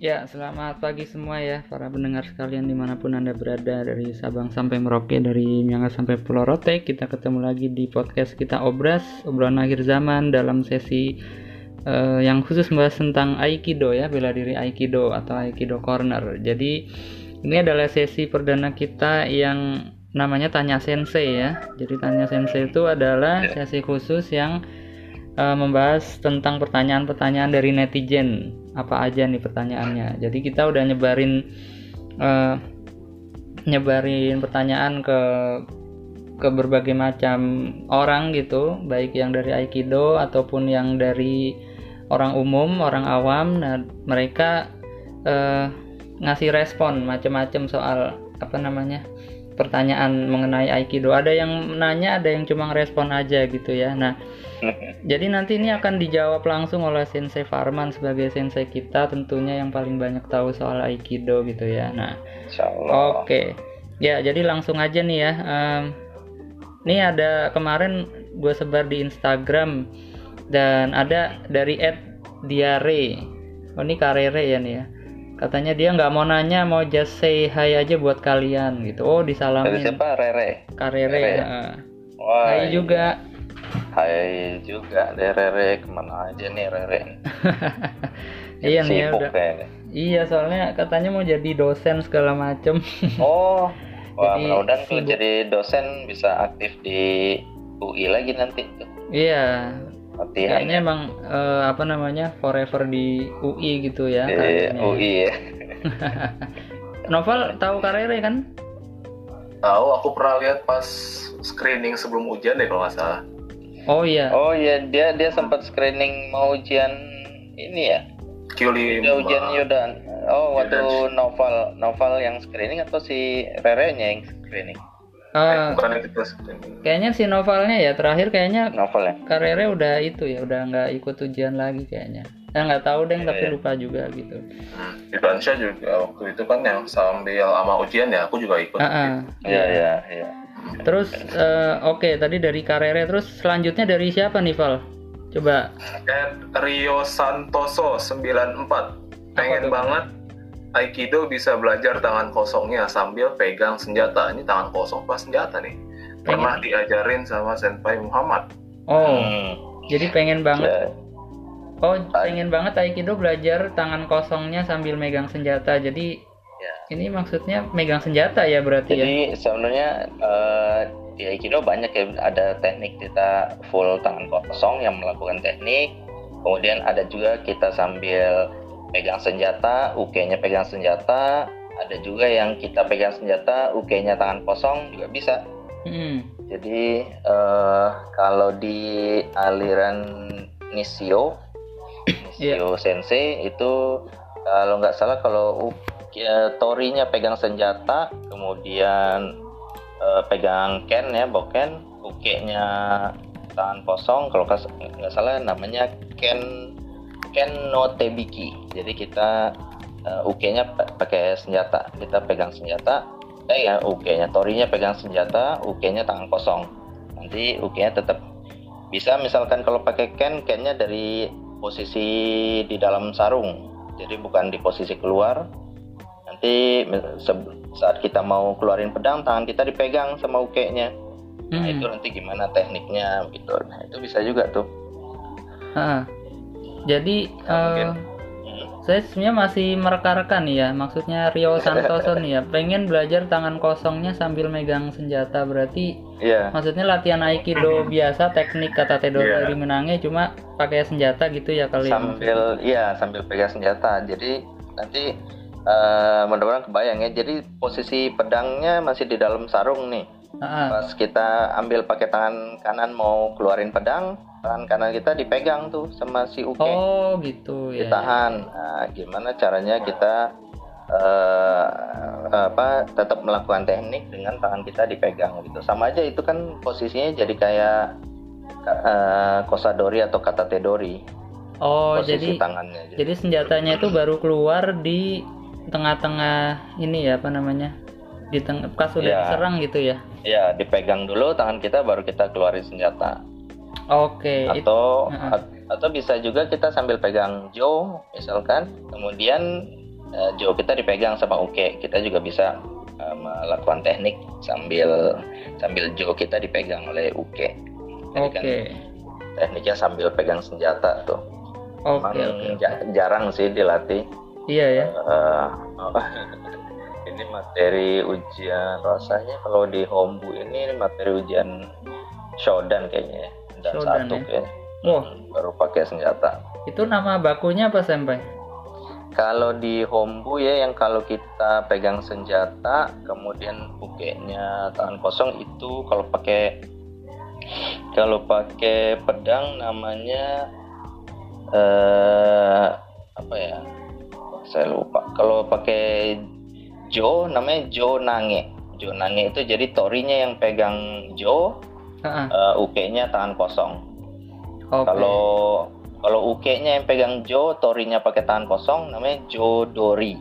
Ya, selamat pagi semua ya para pendengar sekalian dimanapun Anda berada, dari Sabang sampai Merauke, dari Miangas sampai Pulau Rote. Kita ketemu lagi di podcast kita Obras, obrolan akhir zaman, dalam sesi yang khusus membahas tentang Aikido ya, bela diri Aikido atau Aikido Corner. Jadi ini adalah sesi perdana kita yang namanya Tanya Sensei ya. Jadi Tanya Sensei itu adalah sesi khusus yang membahas tentang pertanyaan-pertanyaan dari netizen. Apa aja nih pertanyaannya. Jadi kita udah nyebarin pertanyaan ke berbagai macam orang gitu, baik yang dari Aikido ataupun yang dari orang umum, orang awam. Nah, mereka ngasih respon macam-macam soal pertanyaan mengenai Aikido. Ada yang nanya, ada yang cuma ngerespon aja gitu ya. Nah, jadi nanti ini akan dijawab langsung oleh Sensei Farman sebagai sensei kita, tentunya yang paling banyak tahu soal Aikido gitu ya. Nah, oke. Ya, jadi langsung aja nih ya. Ini ada kemarin gue sebar di Instagram dan ada dari @diare. Oh, ini Karere ya nih ya. Katanya dia nggak mau nanya, mau just say hi aja buat kalian gitu. Oh, disalamin. Dari siapa? Rere. Karere. Ya? Wah, hai juga. Hai juga, Rere. Kemana aja nih Rere? Iya nih ya, udah. Kayaknya. Iya, soalnya katanya mau jadi dosen segala macem. Oh, wah, Jadi mudah-mudahan kalau sibuk. jadi dosen bisa aktif di UI lagi nanti tuh. Iya. Latihan. Kayaknya emang forever di UI gitu ya. UI ya. Novel tahu Karere kan? Tahu, aku pernah lihat pas screening sebelum ujian deh kalau nggak salah. Oh iya. Oh iya, dia sempat screening mau ujian ini ya. Q5. Udah ujian Yudan. Oh, waktu novel yang screening atau si Rere-nya yang screening? Bukan itu screening. Kayaknya si Novelnya ya, terakhir kayaknya Novel ya. Karere udah itu ya, udah nggak ikut ujian lagi kayaknya. Nggak tahu deh, tapi lupa juga gitu. Irwansyah juga waktu itu kan yang sambil sama ujian ya, aku juga ikut. Iya. Terus oke, tadi dari Karere, terus selanjutnya dari siapa nih, Val? Coba. Rio Santoso 94. Pengen banget Aikido bisa belajar tangan kosongnya sambil pegang senjata. Ini tangan kosong pas senjata nih. Pernah diajarin sama Senpai Muhammad. Oh, jadi pengen banget. Ya. Oh, pengen banget Aikido belajar tangan kosongnya sambil megang senjata. Jadi ini maksudnya megang senjata ya berarti. Jadi sebenarnya di Aikido banyak ya, ada teknik kita full tangan kosong yang melakukan teknik. Kemudian ada juga kita sambil pegang senjata, uke-nya pegang senjata. Ada juga yang kita pegang senjata, uke-nya tangan kosong juga bisa. Jadi kalau di aliran Nishio Sensei itu kalau nggak salah, kalau torinya pegang senjata, kemudian pegang ken ya, boken, uke-nya tangan kosong, kalau nggak salah namanya ken no tebiki. Jadi kita uke-nya pakai senjata, kita pegang senjata, uke-nya, torinya pegang senjata, uke-nya tangan kosong. Nanti uke-nya tetap bisa, misalkan kalau pakai ken-nya dari posisi di dalam sarung, jadi bukan di posisi keluar. Nanti saat kita mau keluarin pedang, tangan kita dipegang sama uke-nya. Nah, itu nanti gimana tekniknya gitu. Nah, itu bisa juga tuh. Jadi saya sebenarnya masih mereka-reka nih ya, maksudnya Rio Santoso nih ya, pengen belajar tangan kosongnya sambil megang senjata. Berarti maksudnya latihan Aikido biasa, teknik kata Tedori menangnya cuma pakai senjata gitu ya kali. Sambil pegang senjata. Jadi nanti mudah-mudahan kebayang ya. Jadi posisi pedangnya masih di dalam sarung nih. Pas kita ambil pakai tangan kanan mau keluarin pedang, tangan kanan kita dipegang tuh sama si uke. Oh gitu ya. Ditahan. Nah, gimana caranya kita tetap melakukan teknik dengan tangan kita dipegang gitu. Sama aja itu kan posisinya jadi kayak kosadori atau katatedori. Oh, posisi tangannya. Jadi senjatanya itu baru keluar di tengah-tengah ini ya, di tengah pas udah diserang gitu ya. Iya, dipegang dulu tangan kita baru kita keluarin senjata. Oke. Atau bisa juga kita sambil pegang jo misalkan, kemudian Jo kita dipegang sama Uke, kita juga bisa melakukan teknik sambil Jo kita dipegang oleh Uke. Jadi kan tekniknya sambil pegang senjata tuh. Memang jarang sih dilatih. Iya ya. Ini materi ujian rasanya kalau di Hombu ini materi ujian Shodan kayaknya ya. Dan Shodan, satu ya? baru pakai senjata. Itu nama bakunya apa Senpai? Kalau di Hombu ya, yang kalau kita pegang senjata kemudian Uke-nya tangan kosong, itu kalau pakai pedang namanya apa ya? Saya lupa. Kalau pakai Jo namanya Jo Nange. Jo Nange itu jadi torinya yang pegang Jo, Uke-nya tangan kosong. Kalau Uke-nya yang pegang Jo, torinya pakai tangan kosong, namanya Jo Dori.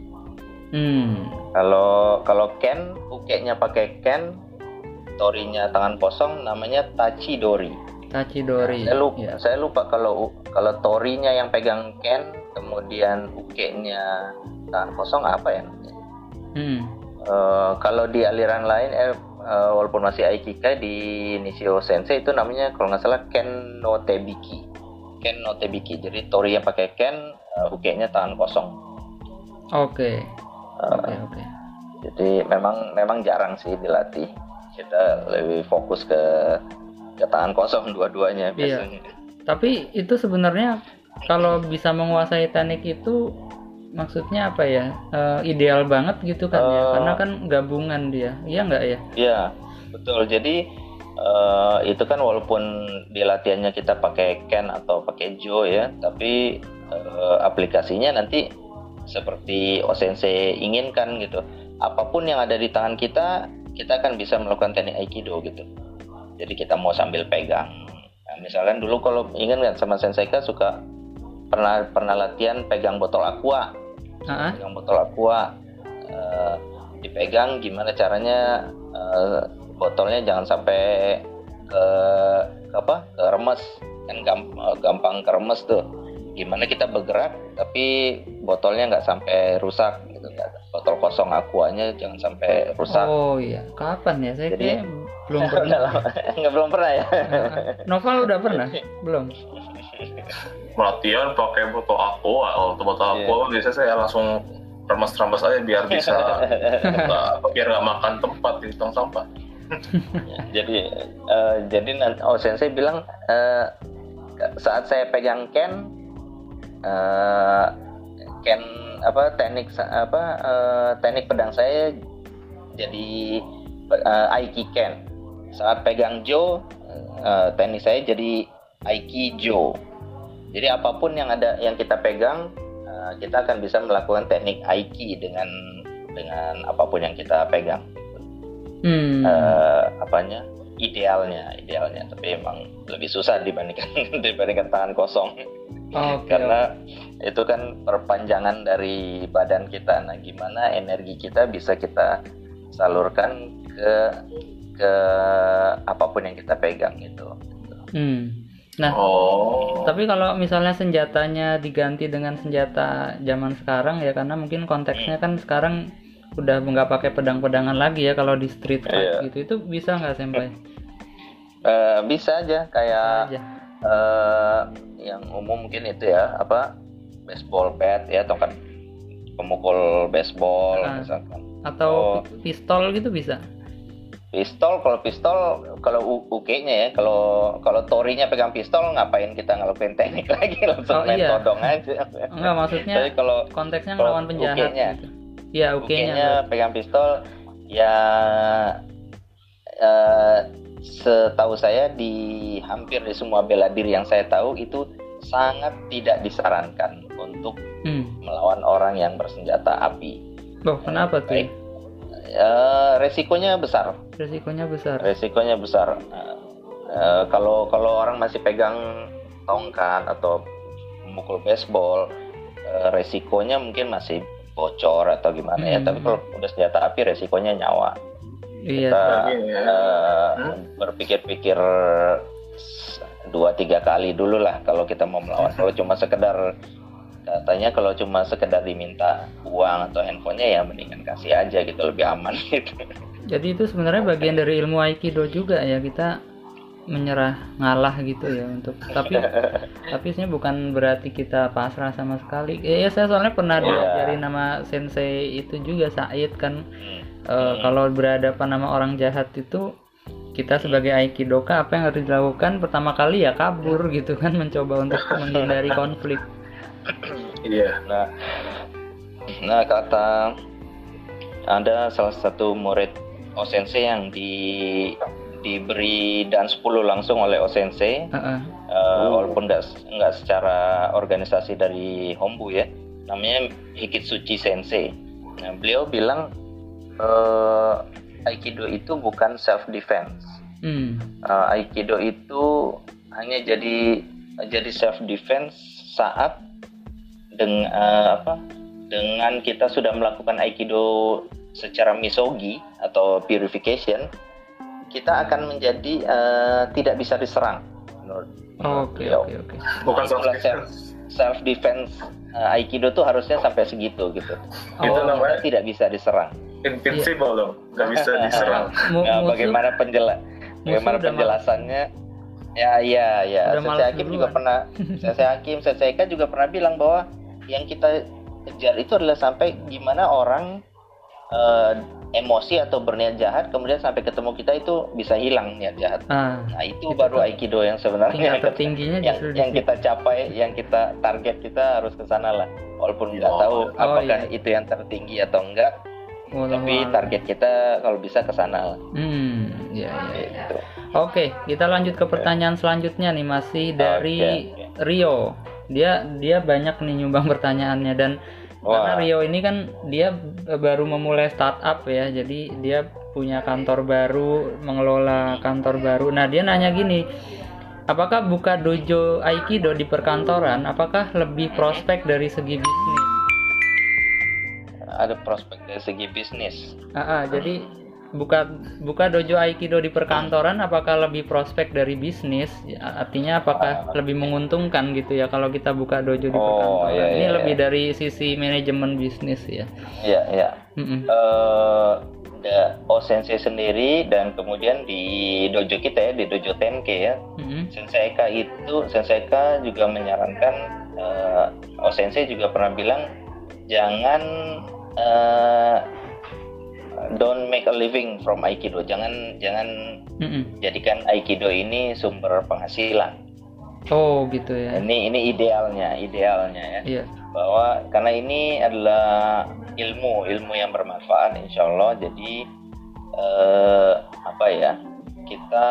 Kalau Ken, Uke-nya pakai Ken, torinya tangan kosong, namanya Tachi Dori. Saya lupa kalau torinya yang pegang Ken, kemudian Uke-nya tangan kosong apa ya namanya? Kalau di aliran lain, walaupun masih Aikikai, di Nishio Sensei itu namanya kalau nggak salah Ken no Tebiki. Jadi tori yang pakai Ken, Uke-nya tangan kosong. Oke. Jadi memang jarang sih dilatih. Kita lebih fokus ke tangan kosong dua-duanya biasanya. Iya. Tapi itu sebenarnya kalau bisa menguasai teknik itu maksudnya apa ya? Ideal banget gitu kan ya? Karena kan gabungan dia. Iya nggak ya? Iya, betul. Jadi itu kan walaupun di latihannya kita pakai Ken atau pakai Jo ya, tapi aplikasinya nanti seperti Sensei inginkan gitu. Apapun yang ada di tangan kita akan bisa melakukan teknik Aikido gitu. Jadi kita mau sambil pegang. Nah, misalkan dulu kalau ingat nggak sama Sensei suka pernah latihan pegang botol aqua. Pegang botol aqua, dipegang gimana caranya botolnya jangan sampai keremes, kan gampang keremes tuh. Gimana kita bergerak tapi botolnya nggak sampai rusak gitu, botol kosong aquanya jangan sampai rusak. Oh iya, kapan ya? Saya kayak belum pernah. Belum pernah ya. Novel udah pernah? Belum. Latihan pakai botol aqua. Botol aqua biasanya saya langsung remes-remes aja biar bisa biar nggak makan tempat di tong sampah. Jadi Sensei bilang saat saya pegang Ken teknik pedang saya jadi Aiki Ken. Saat pegang Jo, teknik saya jadi Aiki Jo. Jadi apapun yang kita pegang, kita akan bisa melakukan teknik Aiki dengan apapun yang kita pegang. Idealnya, tapi emang lebih susah dibandingkan tangan kosong. Karena itu kan perpanjangan dari badan kita. Nah, gimana energi kita bisa kita salurkan ke apapun yang kita pegang gitu. Nah, tapi kalau misalnya senjatanya diganti dengan senjata zaman sekarang ya, karena mungkin konteksnya kan sekarang udah nggak pakai pedang-pedangan lagi ya kalau di street fight gitu, itu bisa nggak Senpai? Bisa aja, kayak yang umum mungkin itu ya, baseball bat ya, tongkat pemukul baseball misalkan. Atau pistol gitu bisa? Kalau Uke-nya ya, kalau torinya pegang pistol, ngapain kita ngelakuin teknik lagi, langsung main todong aja. Enggak, maksudnya kalau konteksnya ngelawan penjahat Uke-nya gitu. Ya, Uke-nya pegang pistol ya, setahu saya hampir di semua bela diri yang saya tahu itu sangat tidak disarankan untuk melawan orang yang bersenjata api. Loh, kenapa tuh? Resikonya besar. Kalau orang masih pegang tongkat atau memukul baseball, resikonya mungkin masih bocor atau gimana ya. Tapi kalau udah senjata api, resikonya nyawa. Kita berpikir-pikir 2-3 kali dulu lah kalau kita mau melawan. Kalau cuma sekedar Katanya kalau cuma sekedar diminta uang atau handphonenya ya mendingan kasih aja gitu, lebih aman gitu. Jadi itu sebenarnya bagian dari ilmu Aikido juga ya, kita menyerah, ngalah gitu ya untuk tapi sebenarnya bukan berarti kita pasrah sama sekali. Ya saya soalnya pernah diajari nama sensei itu juga, Said kan. Kalau berhadapan sama orang jahat itu, kita sebagai aikidoka apa yang harus dilakukan? Pertama kali ya kabur gitu kan, mencoba untuk menghindari konflik. Iya. Nah kata ada salah satu murid Osensei yang diberi dance 10 langsung oleh Osensei, walaupun nggak secara organisasi dari Hombu ya, namanya Hikitsuchi Sensei. Nah, beliau bilang Aikido itu bukan self defense. Aikido itu hanya jadi self defense saat dengan kita sudah melakukan Aikido secara misogi atau purification, kita akan menjadi tidak bisa diserang. Oke. Bukan self defense. Aikido tuh harusnya sampai segitu gitu. Itu namanya tidak bisa diserang. Invincible dong, nggak bisa diserang. Bagaimana penjelasannya? Ya. Sensei Hakim juga pernah, Sensei Eka juga pernah bilang bahwa yang kita kejar itu adalah sampai gimana orang emosi atau berniat jahat, kemudian sampai ketemu kita itu bisa hilang niat jahat. Nah itu baru Aikido yang sebenarnya tertingginya yang kita capai, yang kita target, kita harus ke sana lah. Walaupun nggak tahu apakah itu yang tertinggi atau enggak, tapi target kita kalau bisa ke sana lah. Gitu. Oke, kita lanjut ke pertanyaan selanjutnya nih, masih dari Rio. Dia banyak nih nyumbang pertanyaannya, dan karena Rio ini kan dia baru memulai startup ya, jadi dia punya kantor baru, mengelola kantor baru. Nah dia nanya gini, apakah buka dojo Aikido di perkantoran, apakah lebih prospek dari segi bisnis? Ada prospek dari segi bisnis. Jadi buka dojo Aikido di perkantoran apakah lebih prospek dari bisnis? Artinya apakah lebih menguntungkan gitu ya kalau kita buka dojo di perkantoran? Ini lebih dari sisi manajemen bisnis ya. Iya. Sensei sendiri dan kemudian di dojo kita ya, di dojo Tenke ya. Sensei Eka juga menyarankan, Sensei juga pernah bilang jangan don't make a living from Aikido. Jangan jadikan Aikido ini sumber penghasilan. Oh gitu ya. Ini idealnya ya. Iya. Bahwa karena ini adalah ilmu yang bermanfaat, insya Allah. Jadi kita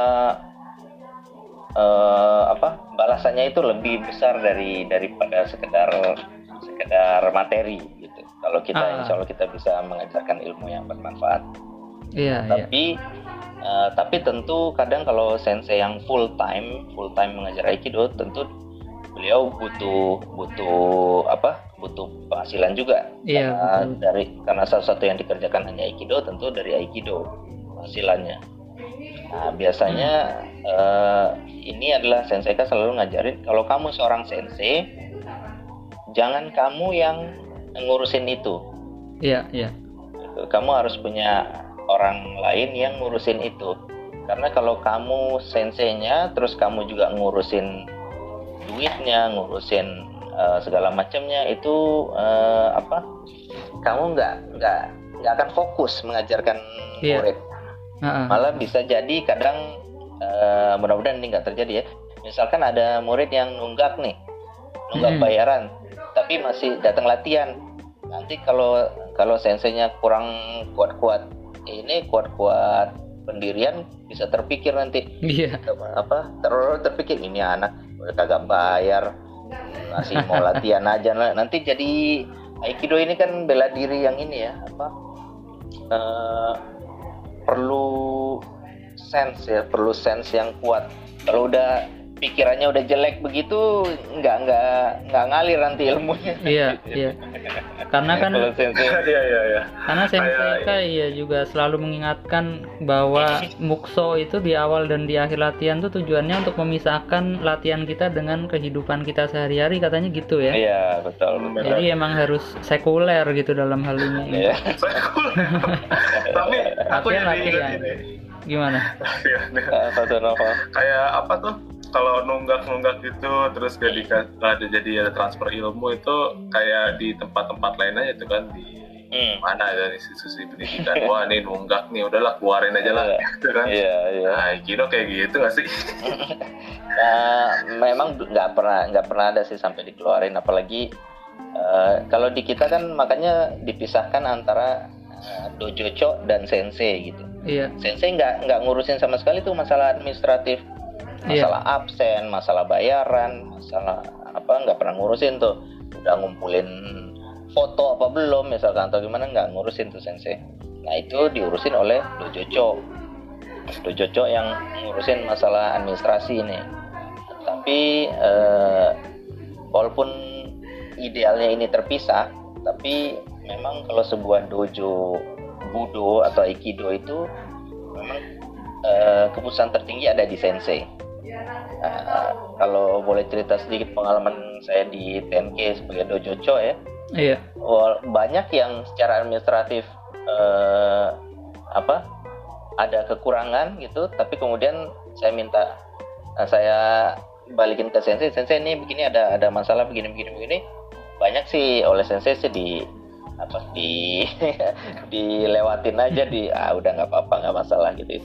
balasannya itu lebih besar daripada sekedar materi gitu. Kalau kita insya Allah kita bisa mengajarkan ilmu yang bermanfaat. Iya. Tapi tentu kadang kalau sensei yang full time mengajar Aikido, tentu beliau butuh penghasilan juga. Iya. Karena salah satu yang dikerjakan hanya Aikido, tentu dari Aikido penghasilannya. Nah biasanya ini adalah Sensei Ka selalu ngajarin, kalau kamu seorang sensei, jangan kamu yang ngurusin itu. Iya. Kamu harus punya orang lain yang ngurusin itu. Karena kalau kamu senseinya, terus kamu juga ngurusin duitnya, ngurusin segala macamnya, itu kamu nggak akan fokus mengajarkan murid. Malah bisa jadi kadang, mudah-mudahan ini nggak terjadi ya. Misalkan ada murid yang nunggak bayaran, tapi masih datang latihan. Nanti kalau senseinya kurang kuat pendirian, bisa terpikir nanti. Iya. Terpikir ini anak udah kagak bayar, masih mau latihan aja. Nanti jadi Aikido ini kan bela diri yang ini ya, perlu sense yang kuat. Kalau udah pikirannya udah jelek begitu, nggak ngalir nanti ilmunya. Iya, iya. Karena kan Kalau sensei, Iya. karena Sensei Kai ya juga selalu mengingatkan bahwa mukso itu di awal dan di akhir latihan tuh tujuannya untuk memisahkan latihan kita dengan kehidupan kita sehari-hari, katanya gitu ya. iya betul. Jadi emang harus sekuler gitu dalam hal ini. Iya. Tapi aku Latihan, jadi ingat latihan. ini. Gimana? Iya, kayak apa tuh, kalau nunggak gitu terus ada transfer ilmu itu kayak di tempat-tempat lain aja tuh kan, di mana ada institusi pendidikan, wah ini nunggak nih, udahlah keluarin aja lah gitu kan. Iya. Nah, Aikido kayak gitu nggak sih? Memang nggak pernah ada sih sampai dikeluarin, apalagi kalau di kita kan makanya dipisahkan antara dojocho dan sensei gitu. Iya. Sensei nggak ngurusin sama sekali tuh masalah administratif, masalah absen, masalah bayaran, masalah apa, nggak pernah ngurusin tuh. Udah ngumpulin foto apa belum misalkan atau gimana, nggak ngurusin tuh sensei. Nah itu diurusin oleh dojocho yang ngurusin masalah administrasi ini. Tapi walaupun idealnya ini terpisah, tapi memang kalau sebuah dojo budo atau aikido itu memang keputusan tertinggi ada di sensei. Kalau boleh cerita sedikit pengalaman saya di TNK sebagai dojocho ya. Iya. Banyak yang secara administratif ada kekurangan gitu, tapi kemudian saya balikin ke sensei ini begini, ada masalah begini. Banyak sih oleh sensei sih dilewatin aja, udah nggak apa-apa, nggak masalah gitu.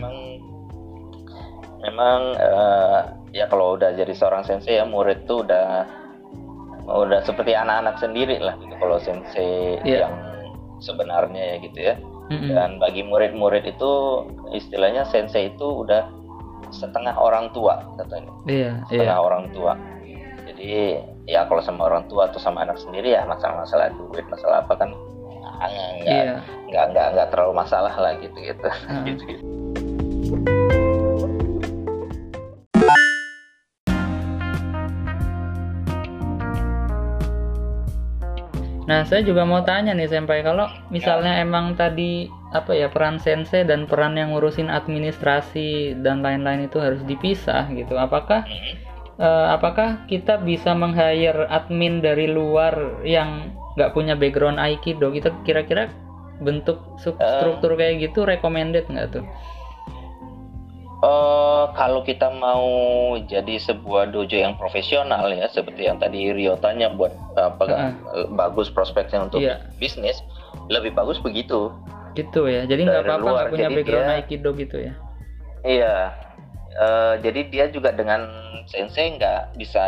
Memang ya kalau udah jadi seorang sensei ya, murid tuh udah seperti anak-anak sendiri lah gitu kalau sensei yang sebenarnya ya gitu ya. Dan bagi murid-murid itu istilahnya sensei itu udah setengah orang tua katanya. Setengah orang tua. Jadi ya kalau sama orang tua atau sama anak sendiri ya masalah duit, masalah apa kan nggak terlalu masalah lah gitu. Nah, saya juga mau tanya nih Senpai, kalau misalnya emang tadi peran sensei dan peran yang ngurusin administrasi dan lain-lain itu harus dipisah gitu. Apakah kita bisa meng-hire admin dari luar yang nggak punya background Aikido? Kita kira-kira bentuk struktur kayak gitu recommended nggak tuh? Kalau kita mau jadi sebuah dojo yang profesional ya, seperti yang tadi Rio tanya buat bagus prospeknya untuk bisnis, lebih bagus begitu. Gitu ya, jadi nggak apa-apa nggak punya background Aikido gitu ya? Iya, jadi dia juga dengan sensei nggak bisa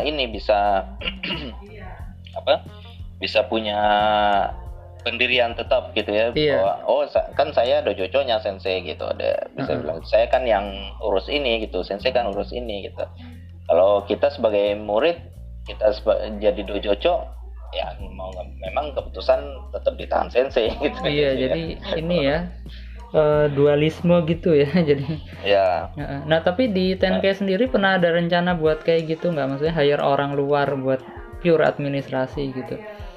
bisa punya pendirian tetap gitu ya. Bahwa, kan saya dojochonya sensei gitu, ada bisa bilang saya kan yang urus ini gitu, sensei kan urus ini gitu. Kalau kita sebagai murid, kita jadi dojocho ya memang keputusan tetap di tangan sensei gitu. Iya, jadi ini ya dualisme gitu ya. Jadi nah tapi di TNK sendiri pernah ada rencana buat kayak gitu nggak, maksudnya hire orang luar buat pure administrasi gitu?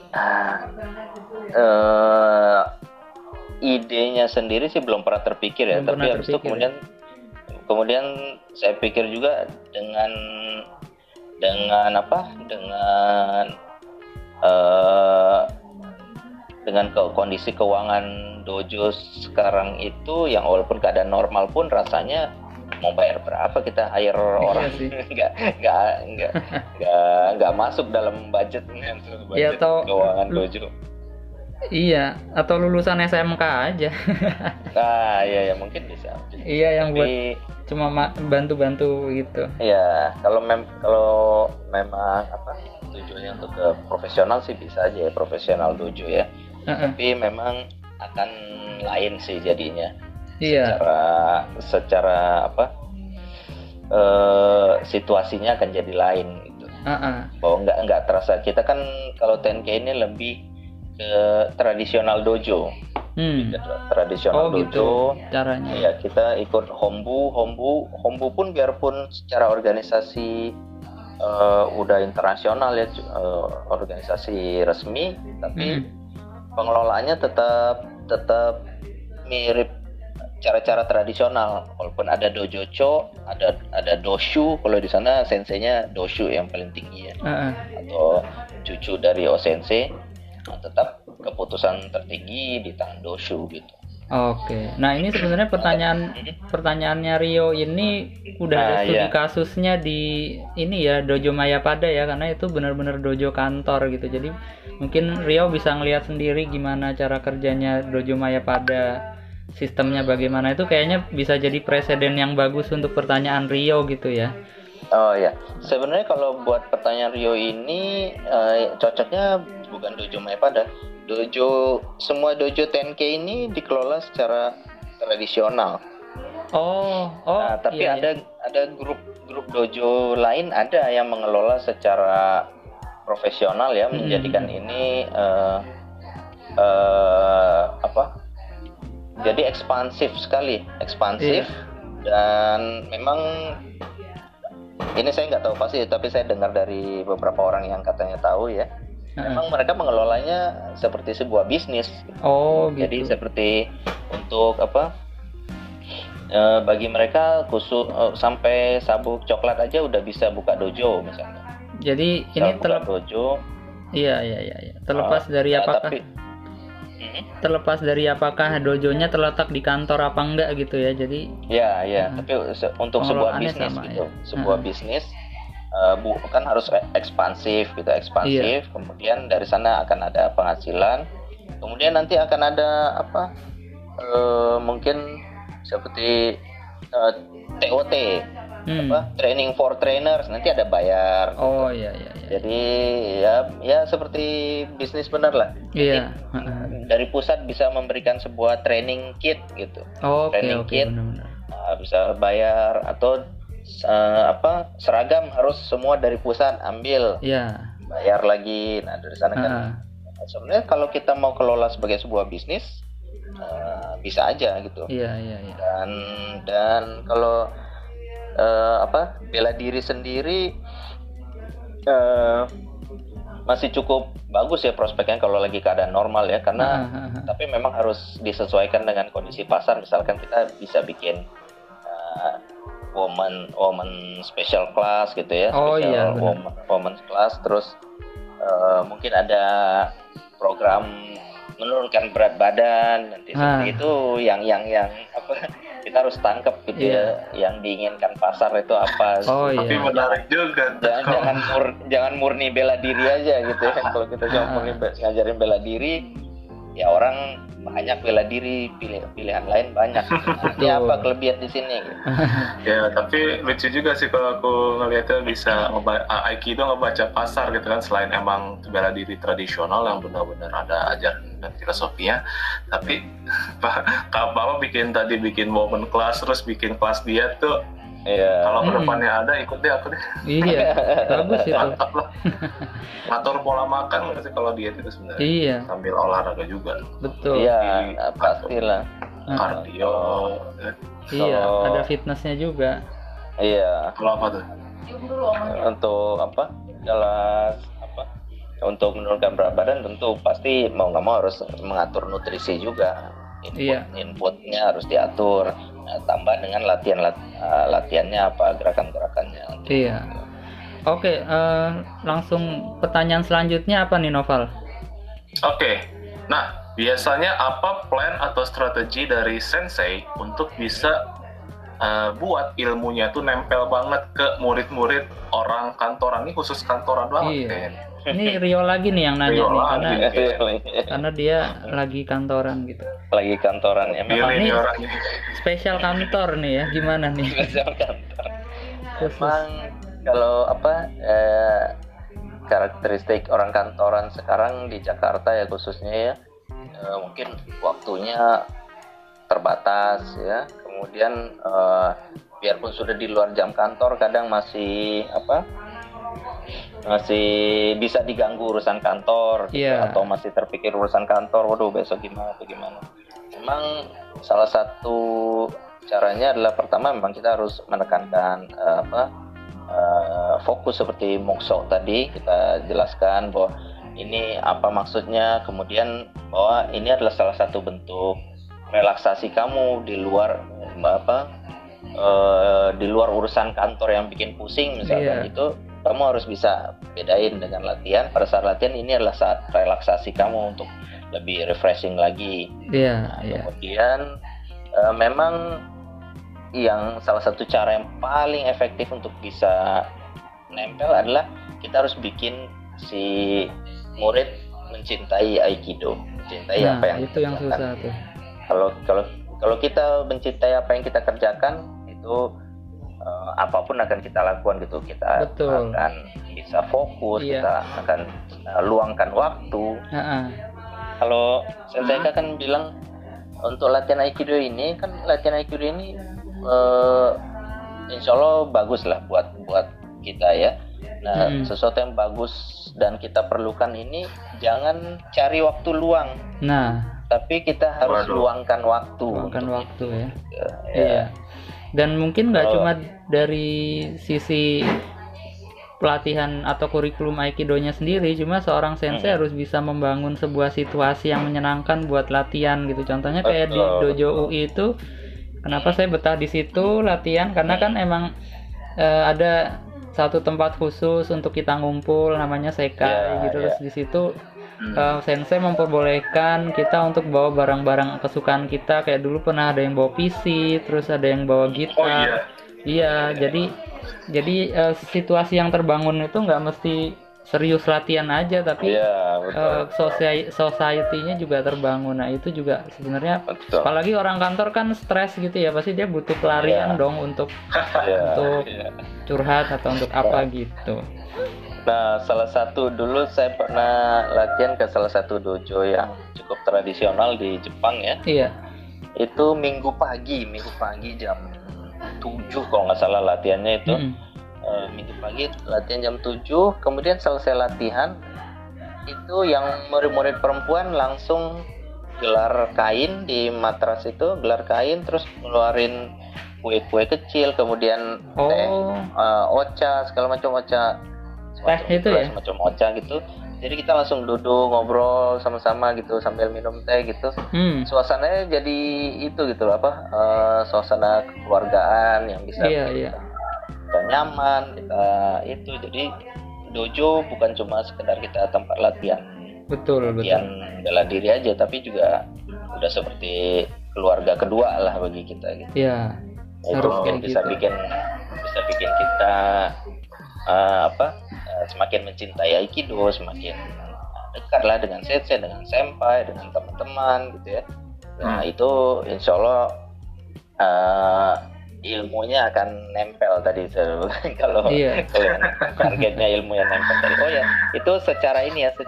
Idenya sendiri sih belum pernah terpikir ya, tapi habis itu kemudian saya pikir juga dengan kondisi keuangan dojo sekarang itu yang walaupun keadaan normal pun rasanya mau bayar berapa kita hire orang nggak masuk dalam budget keuangan dojo. Iya, atau lulusan SMK aja. Nah, ya mungkin bisa. Iya, yang buat cuma bantu-bantu gitu. Iya, kalau memang tujuannya untuk ke profesional sih bisa aja ya, profesional dojo ya. Tapi memang akan lain sih jadinya. Iya. Secara situasinya akan jadi lain gitu. Bahwa nggak terasa, kita kan kalau TNK ini lebih ke tradisional dojo. tradisional dojo. Gitu caranya. Ya, kita ikut hombu pun biarpun secara organisasi udah internasional ya, organisasi resmi, tapi pengelolaannya tetap mirip cara-cara tradisional, walaupun ada dojocho, ada doshu. Kalau di sana senseinya doshu yang paling tinggi ya, atau cucu dari osensei, tetap keputusan tertinggi di tangan doshu gitu. Oke, nah ini sebenarnya pertanyaannya Rio ini udah ada studi kasusnya di ini ya, Dojo Mayapada ya, karena itu benar-benar dojo kantor gitu. Jadi mungkin Rio bisa ngelihat sendiri gimana cara kerjanya Dojo Mayapada, sistemnya bagaimana. Itu kayaknya bisa jadi presiden yang bagus untuk pertanyaan Rio gitu ya. Oh ya, sebenarnya kalau buat pertanyaan Rio ini cocoknya bukan Dojo Mayapada. Semua dojo Tenkei ini dikelola secara tradisional. Nah, tapi ada grup dojo lain ada yang mengelola secara profesional ya, menjadikan ini jadi ekspansif sekali, dan memang ini saya nggak tahu pasti, tapi saya dengar dari beberapa orang yang katanya tahu ya. Memang mereka mengelolanya seperti sebuah bisnis. Gitu. Jadi seperti untuk bagi mereka khusus sampai sabuk coklat aja udah bisa buka dojo misalnya. Jadi ini dojo. Iya. Terlepas dari apakah terlepas dari apakah dojonya terletak di kantor apa enggak gitu ya. Jadi tapi untuk sebuah bisnis gitu, sebuah bisnis kan harus ekspansif. Kemudian dari sana akan ada penghasilan, kemudian nanti akan ada mungkin seperti TOT, training for trainers, nanti ada bayar. Iya. Jadi ya seperti bisnis benar lah. Iya. Dari pusat bisa memberikan sebuah training kit gitu. Training kit benar-benar. Bisa bayar, atau seragam harus semua dari pusat ambil, bayar lagi. Nah dari sana kan sebenarnya kalau kita mau kelola sebagai sebuah bisnis bisa aja gitu. Dan kalau bela diri sendiri masih cukup bagus ya prospeknya kalau lagi keadaan normal ya, karena tapi memang harus disesuaikan dengan kondisi pasar. Misalkan kita bisa bikin woman special class gitu ya, woman class, terus mungkin ada program menurunkan berat badan nanti seperti itu, yang kita harus tangkap gitu ya, yang diinginkan pasar itu apa. Tapi menarik juga. Jangan murni bela diri aja gitu ya. Kalau kita cuma murni ngajarin bela diri, ya orang banyak bela diri, pilihan lain banyak. Ini apa kelebihan di sini? Gitu. Ya, tapi lucu juga sih kalau aku ngelihatnya bisa Aikido ngebaca pasar gitu kan, selain emang bela diri tradisional yang benar-benar ada ajaran dan filosofinya, tapi Bapak bikin woman class, terus bikin kelas diet tuh. Kalau kedepannya ada, ikut deh aku deh. Iya, bagus itu. Mantap lah. Ngatur pola makan nggak sih kalau diet itu sebenarnya? Sambil olahraga juga. Betul. Iya, pastilah. Kardio. Iya, ada fitnessnya juga. Iya. Kalau apa tuh? Untuk untuk menurunkan berat badan tentu pasti mau nggak mau harus mengatur nutrisi juga. Inputnya harus diatur, tambah dengan latihannya apa, gerakan-gerakannya. Iya. Oke, langsung pertanyaan selanjutnya apa nih, Noval? Oke. Nah, biasanya apa plan atau strategi dari sensei untuk bisa buat ilmunya tuh nempel banget ke murid-murid orang kantoran? Ini khusus kantoran banget kayaknya. Ini Rio lagi nih yang nanya karena dia lagi kantoran gitu. Lagi kantoran ya. Memang ini spesial kantor nih ya, gimana nih? Spesial kantor. Memang kalau karakteristik orang kantoran sekarang di Jakarta ya khususnya ya, mungkin waktunya terbatas ya. Kemudian biarpun sudah di luar jam kantor, kadang masih bisa diganggu urusan kantor gitu, atau masih terpikir urusan kantor, waduh besok gimana. memang salah satu caranya adalah pertama memang kita harus menekankan fokus seperti Mokso tadi kita jelaskan bahwa ini apa maksudnya, kemudian bahwa ini adalah salah satu bentuk relaksasi kamu di luar di luar urusan kantor yang bikin pusing misalkan. Itu kamu harus bisa bedain dengan latihan. Pada saat latihan ini adalah saat relaksasi kamu untuk lebih refreshing lagi. Kemudian memang yang salah satu cara yang paling efektif untuk bisa nempel adalah kita harus bikin si murid mencintai Aikido, mencintai apa yang itu yang susah tuh. Kalau kita mencintai apa yang kita kerjakan, itu apapun akan kita lakukan gitu. Kita akan bisa fokus, kita akan luangkan waktu. Kalau Sensei kan bilang untuk latihan Aikido ini insya Allah bagus lah buat kita ya. Nah, sesuatu yang bagus dan kita perlukan ini jangan cari waktu luang. Tapi kita harus luangkan waktu. Iya. Dan mungkin nggak cuma dari sisi pelatihan atau kurikulum Aikidonya sendiri, cuma seorang sensei harus bisa membangun sebuah situasi yang menyenangkan buat latihan gitu. Contohnya kayak di dojo UI itu, kenapa saya betah di situ latihan, karena kan emang ada satu tempat khusus untuk kita ngumpul namanya sekai gitu. Terus di situ sensei memperbolehkan kita untuk bawa barang-barang kesukaan kita. Kayak dulu pernah ada yang bawa PC, terus ada yang bawa gitar. Jadi situasi yang terbangun itu nggak mesti serius latihan aja, tapi society-nya juga terbangun. Nah itu juga sebenarnya, apalagi orang kantor kan stres gitu ya, pasti dia butuh pelarian dong untuk curhat atau untuk apa gitu. Nah, salah satu dulu saya pernah latihan ke salah satu dojo yang cukup tradisional di Jepang ya. Itu minggu pagi jam 7 kalau nggak salah latihannya itu. Minggu pagi latihan jam 7, kemudian selesai latihan itu yang murid-murid perempuan langsung gelar kain di matras itu, terus ngeluarin kue-kue kecil, kemudian teh, ocha, segala macam ocha, semacam ocha gitu. Jadi kita langsung duduk ngobrol sama-sama gitu sambil minum teh gitu. Suasananya jadi itu gitu loh, suasana kekeluargaan yang bisa kita nyaman, kita itu. Jadi dojo bukan cuma sekedar kita tempat latihan bela diri aja, tapi juga udah seperti keluarga kedua lah bagi kita gitu. Itu bisa bikin kita semakin mencintai Aikido, semakin dekat lah dengan sensei, dengan senpai, dengan teman-teman gitu ya. Nah itu insya Allah ilmunya akan nempel tadi. Kalau targetnya ilmu yang nempel tadi. Itu secara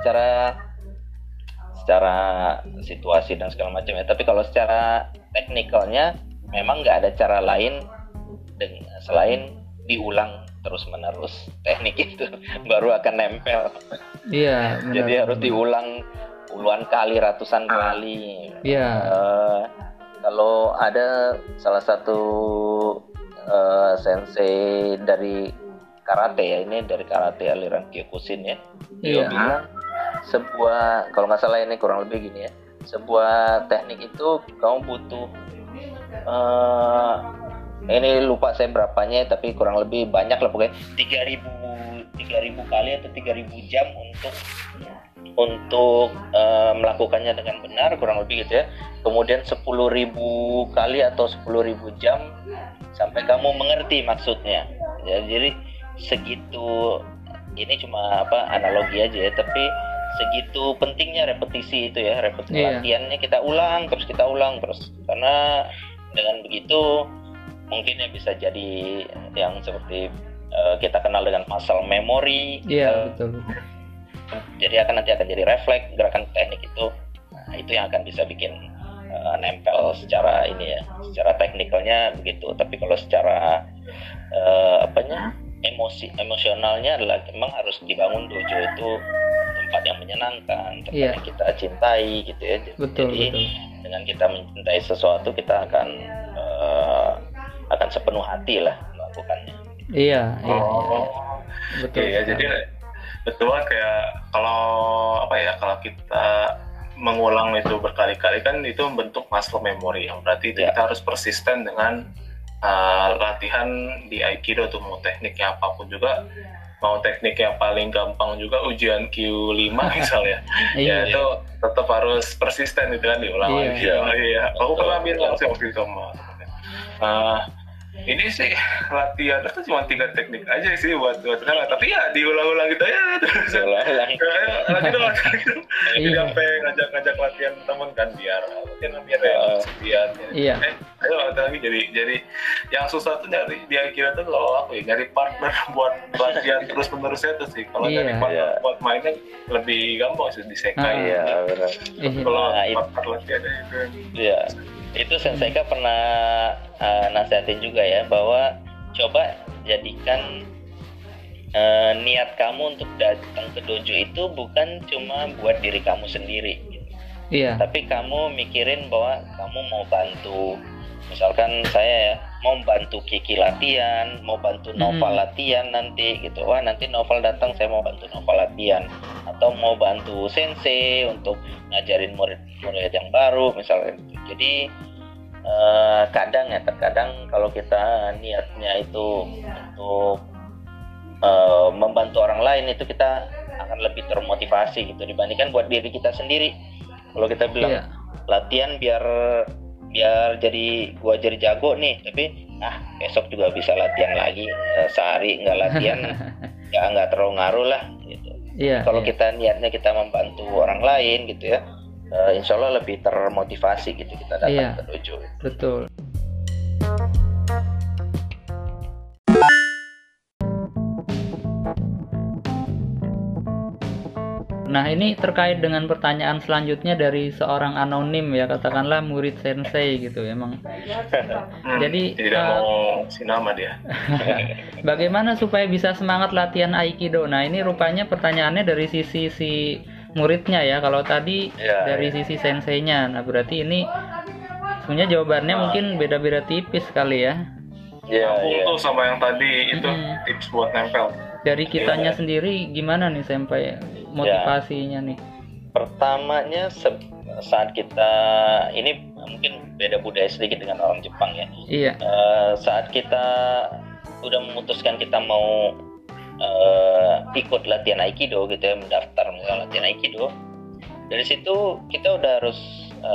situasi dan segala macam ya. Tapi kalau secara teknikalnya memang nggak ada cara lain selain diulang terus menerus. Teknik itu baru akan nempel. Jadi harus diulang puluhan kali, ratusan kali. Kalau ada salah satu sensei dari karate ya, ini dari karate aliran Kyokushin ya, dia bilang kalau nggak salah ini kurang lebih gini ya, sebuah teknik itu kamu butuh ini lupa saya berapanya, tapi kurang lebih banyak lah pokoknya 3.000 kali atau 3.000 jam untuk melakukannya dengan benar, kurang lebih gitu ya. Kemudian 10.000 kali atau 10.000 jam sampai kamu mengerti maksudnya ya. Jadi segitu, ini cuma analogi aja ya, tapi segitu pentingnya repetisi itu ya. Latihannya kita ulang terus, karena dengan begitu mungkin ya bisa jadi yang seperti kita kenal dengan muscle memory. Betul. Jadi nanti akan jadi refleks gerakan teknik itu. Nah, itu yang akan bisa bikin nempel secara ini ya, secara teknikalnya begitu. Tapi kalau secara emosionalnya adalah memang harus dibangun dojo itu tempat yang menyenangkan, tempat yang kita cintai gitu ya. Betul. dengan kita mencintai sesuatu kita akan sepenuh hati lah melakukannya. Iya. Betul ya. Jadi betul kayak kalau kita mengulang itu berkali-kali kan itu bentuk muscle memory yang berarti kita harus persisten dengan latihan di Aikido tuh, mau tekniknya apapun juga, mau teknik yang paling gampang juga ujian Q5 misalnya ya itu tetap harus persisten itu kan, diulang lagi. Aku pernah bilang langsung waktu itu ini sih latihan itu cuma 3 teknik aja sih buat sekarang, tapi ya diulang-ulang gitu ya terus lagi dong. Jadi sampai ngajak latihan temen kan biar sekian ayo latihan lagi. Jadi yang susah tuh nyari di Aikido tuh kalau aku nyari partner buat latihan terus menerusnya tuh sih. Kalau nyari partner buat mainnya lebih gampang sih di Sekai. Benar. Kalau partner latihan itu itu Senseika pernah nasihatin juga ya, bahwa coba jadikan niat kamu untuk datang ke dojo itu bukan cuma buat diri kamu sendiri gitu. Tapi kamu mikirin bahwa kamu mau bantu, misalkan saya ya mau bantu Kiki latihan, mau bantu Noval latihan nanti gitu. Wah nanti Noval datang saya mau bantu Noval latihan, atau mau bantu Sensei untuk ngajarin murid-murid yang baru misalnya gitu. Jadi terkadang kalau kita niatnya itu untuk membantu orang lain, itu kita akan lebih termotivasi gitu dibandingkan buat diri kita sendiri. Kalau kita bilang latihan biar gua jadi jago nih, tapi besok juga bisa latihan lagi, sehari nggak latihan ya nggak terlalu ngaruh lah gitu. Kalau kita niatnya kita membantu orang lain gitu ya, insya Allah lebih termotivasi gitu kita datang ke dojo. Betul. Nah ini terkait dengan pertanyaan selanjutnya dari seorang anonim ya, katakanlah murid sensei gitu emang. Jadi tidak mau si nama dia. Bagaimana supaya bisa semangat latihan Aikido? Nah ini rupanya pertanyaannya dari sisi si muridnya ya. Kalau tadi dari sisi senseinya. Nah berarti ini sebenarnya jawabannya mungkin beda-beda tipis kali ya. Tuh sama yang tadi itu tips buat nempel. Dari kitanya sendiri gimana nih sampai motivasinya nih? Pertamanya saat kita ini mungkin beda budaya sedikit dengan orang Jepang ya. Saat kita udah memutuskan kita mau ikut latihan Aikido gitu ya, mendaftar misalnya latihan Aikido, dari situ kita udah harus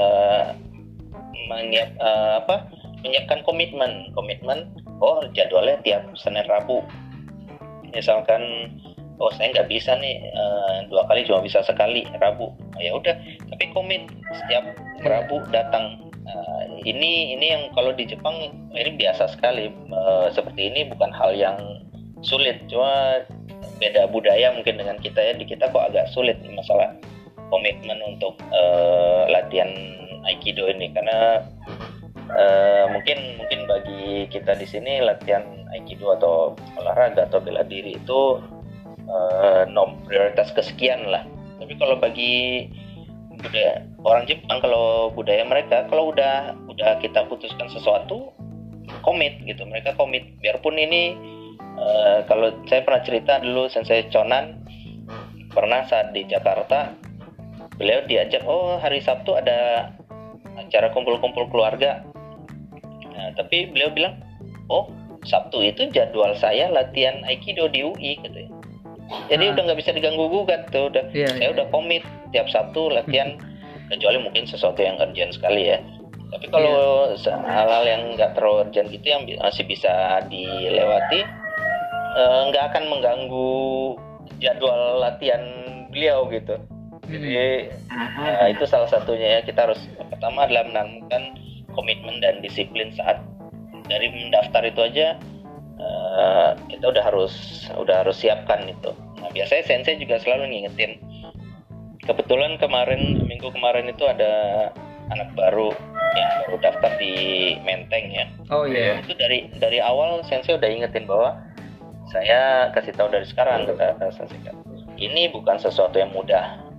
menyiapkan komitmen. Jadwalnya tiap Senin Rabu. Misalkan saya nggak bisa nih 2 kali, cuma bisa sekali Rabu, ya udah, tapi komit setiap Rabu datang. Ini yang kalau di Jepang ini biasa sekali, seperti ini bukan hal yang sulit, cuma beda budaya mungkin dengan kita ya. Di kita kok agak sulit masalah komitmen untuk latihan Aikido ini, karena mungkin bagi kita di sini latihan Aikido atau olahraga atau bela diri itu prioritas kesekian lah. Tapi kalau bagi budaya orang Jepang, kalau budaya mereka, kalau udah kita putuskan sesuatu, komit gitu. Mereka komit, biarpun ini kalau saya pernah cerita dulu, Sensei Chonan pernah saat di Jakarta, beliau diajak, hari Sabtu ada acara kumpul-kumpul keluarga. Nah, tapi beliau bilang, Sabtu itu jadwal saya latihan Aikido di UI katanya. Jadi udah nggak bisa diganggu gugat tuh. Saya udah komit tiap Sabtu latihan, kecuali mungkin sesuatu yang urgent sekali ya. Tapi kalau hal-hal yang nggak terlalu urgent gitu yang masih bisa dilewati, nggak akan mengganggu jadwal latihan beliau gitu. Jadi itu salah satunya ya, kita harus pertama adalah menanamkan komitmen dan disiplin. Saat dari mendaftar itu aja kita udah harus siapkan itu. Nah biasanya sensei juga selalu ngingetin. Kebetulan minggu kemarin itu ada anak baru yang baru daftar di Menteng ya. Itu dari awal sensei udah ingetin bahwa saya kasih tahu dari sekarang, kata sensei, ini bukan sesuatu yang mudah.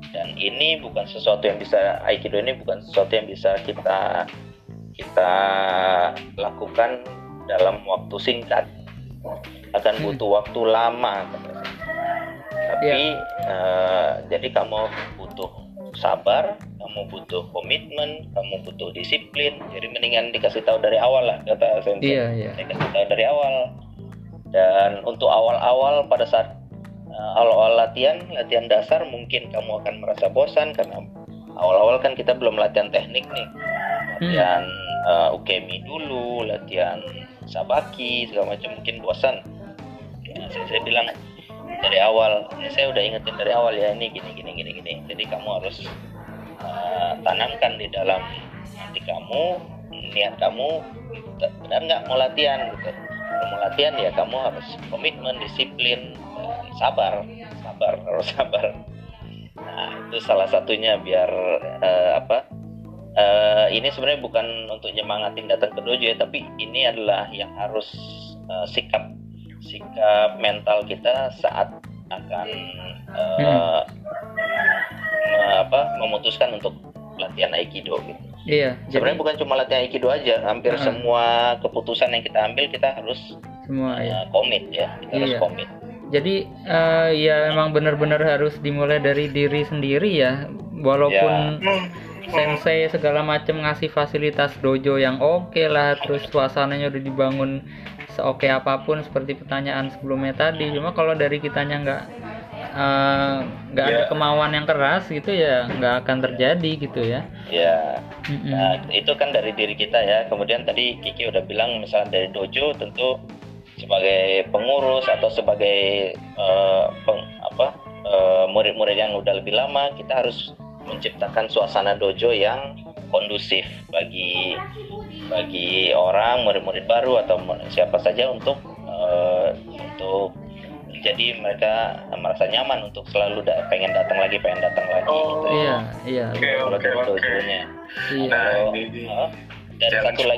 Dan ini bukan sesuatu yang bisa, Aikido ini bukan sesuatu yang bisa kita lakukan dalam waktu singkat. Akan butuh waktu lama. Tapi jadi kamu butuh sabar, kamu butuh komitmen, kamu butuh disiplin. Jadi mendingan dikasih tahu dari awal lah, kata sensei. Saya kasih tahu dari awal. Dan untuk awal-awal, pada saat awal-awal latihan dasar, mungkin kamu akan merasa bosan karena awal-awal kan kita belum latihan teknik nih. Latihan ukemi dulu, latihan sabaki segala macam, mungkin bosan. Saya bilang dari awal, saya udah ingetin dari awal ya, ini gini. Jadi kamu harus tanamkan di dalam hati kamu, niat kamu benar nggak mau latihan gitu. Kalau mau latihan ya kamu harus komitmen, disiplin, sabar, harus sabar. Nah, itu salah satunya biar ini sebenarnya bukan untuk nyemangatin datang ke dojo ya, tapi ini adalah yang harus sikap mental kita saat akan memutuskan untuk latihan Aikido gitu. Iya. Sebenarnya bukan cuma latihan Aikido aja, hampir semua keputusan yang kita ambil kita harus komit ya, kita harus komit. Jadi ya emang benar-benar harus dimulai dari diri sendiri ya, walaupun sensei segala macam ngasih fasilitas dojo yang oke lah, terus suasananya udah dibangun seoke apapun seperti pertanyaan sebelumnya tadi, cuma kalau dari kitanya nggak ada kemauan yang keras gitu ya nggak akan terjadi gitu ya. Nah itu kan dari diri kita ya. Kemudian tadi Kiki udah bilang misalnya dari dojo, tentu sebagai pengurus atau sebagai murid-murid yang udah lebih lama, kita harus menciptakan suasana dojo yang kondusif bagi orang, murid-murid baru atau siapa saja untuk jadi mereka merasa nyaman untuk selalu pengen datang lagi gitu. Iya. Kalau dari dojonya. Dan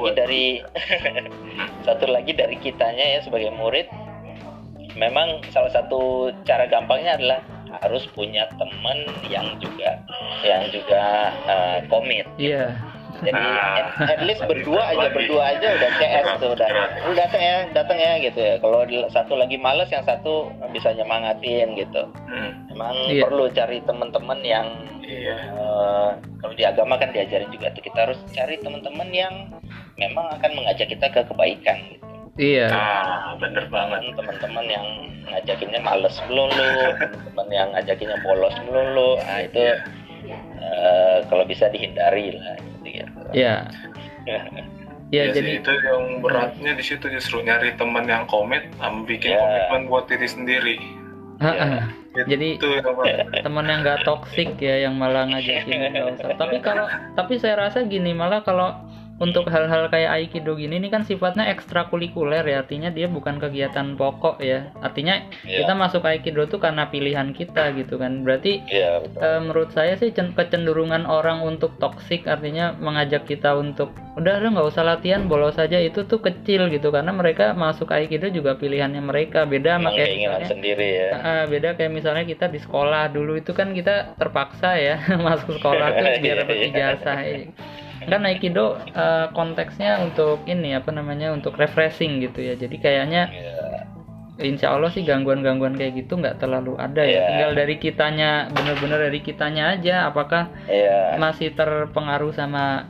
satu lagi dari kitanya ya sebagai murid, memang salah satu cara gampangnya adalah harus punya teman yang juga komit. Iya. Jadi at least berdua aja udah CS tuh, udah datang ya gitu ya. Kalau satu lagi malas, yang satu bisa nyemangatin gitu. Emang perlu cari teman-teman yang kalau di agama kan diajarin juga tuh, kita harus cari teman-teman yang memang akan mengajak kita ke kebaikan gitu. Iya. Bener banget. Teman-teman yang ngajakinnya males melulu, teman yang ngajakinnya bolos melulu, itu kalau bisa dihindari lah gitu. Iya. Ya, jadi itu yang beratnya di situ, justru nyari teman yang komit, bikin komitmen buat diri sendiri. Jadi teman yang nggak toksik ya, yang malah ngajakin nggak usah. Tapi saya rasa gini, malah kalau untuk hal-hal kayak Aikido gini, ini kan sifatnya ekstrakurikuler ya, artinya dia bukan kegiatan pokok ya. Artinya kita masuk Aikido tuh karena pilihan kita gitu kan. Berarti menurut saya sih kecenderungan orang untuk toksik, artinya mengajak kita untuk udah nggak usah latihan, bolos saja, itu tuh kecil gitu, karena mereka masuk Aikido juga pilihannya mereka. Beda sama kayak misalnya, sendiri ya. Beda kayak misalnya kita di sekolah dulu itu kan kita terpaksa ya masuk sekolah tuh biar dapat ijazah. Kan Aikido konteksnya untuk untuk refreshing gitu ya. Jadi kayaknya insya Allah sih gangguan-gangguan kayak gitu nggak terlalu ada ya. Tinggal dari kitanya, bener-bener dari kitanya aja, apakah masih terpengaruh sama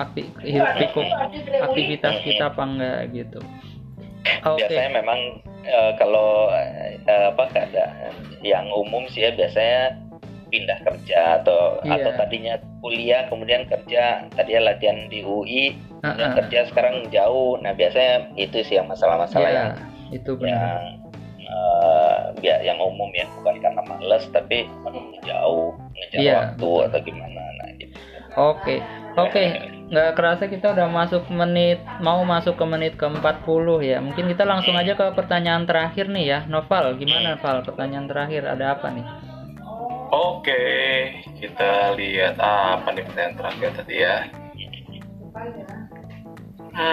aktivitas kita apa enggak gitu. Biasanya memang kalau yang umum sih ya, biasanya pindah kerja atau tadinya kuliah kemudian kerja, tadinya latihan di UI kemudian kerja sekarang jauh. Nah biasanya itu sih yang masalah-masalah yang itu yang umum ya, bukan karena malas tapi jauh ngejar waktu atau gimana. Nah gitu. Oke. Nggak kerasa kita udah mau masuk ke menit ke-40 ya. Mungkin kita langsung aja ke pertanyaan terakhir nih ya. Noval, gimana Val? Pertanyaan terakhir ada apa nih? Oke, kita lihat apa nih pertanyaan terakhir tadi ya.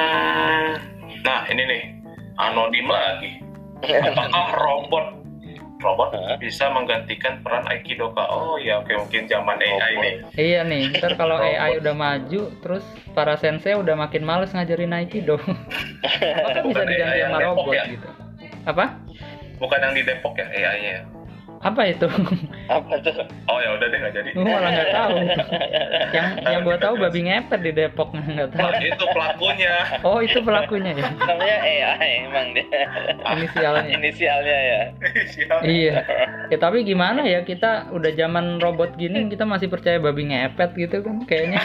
Nah ini nih, anonim lagi. Apakah robot robot Hah? bisa menggantikan peran Aikido Kak. Oh ya, oke, mungkin zaman AI nih. Iya nih, ntar kalau AI udah maju, terus para sensei udah makin males ngajarin Aikido. Apakah bisa Bukan AI diganti yang sama Depok robot ya? gitu? Apa? Bukan yang di Depok ya AI-nya ya? Apa itu? Apa tuh? Oh ya udah deh, nggak jadi. Gue malah nggak tahu. Yang gue tahu babi ngepet di Depok, nggak tahu. Oh, itu pelakunya. Oh itu pelakunya ya? Namanya AI emang dia. Inisialnya. Inisialnya ya. Siap. Iya. Ya tapi gimana ya, kita udah zaman robot gini kita masih percaya babi ngepet gitu kan kayaknya.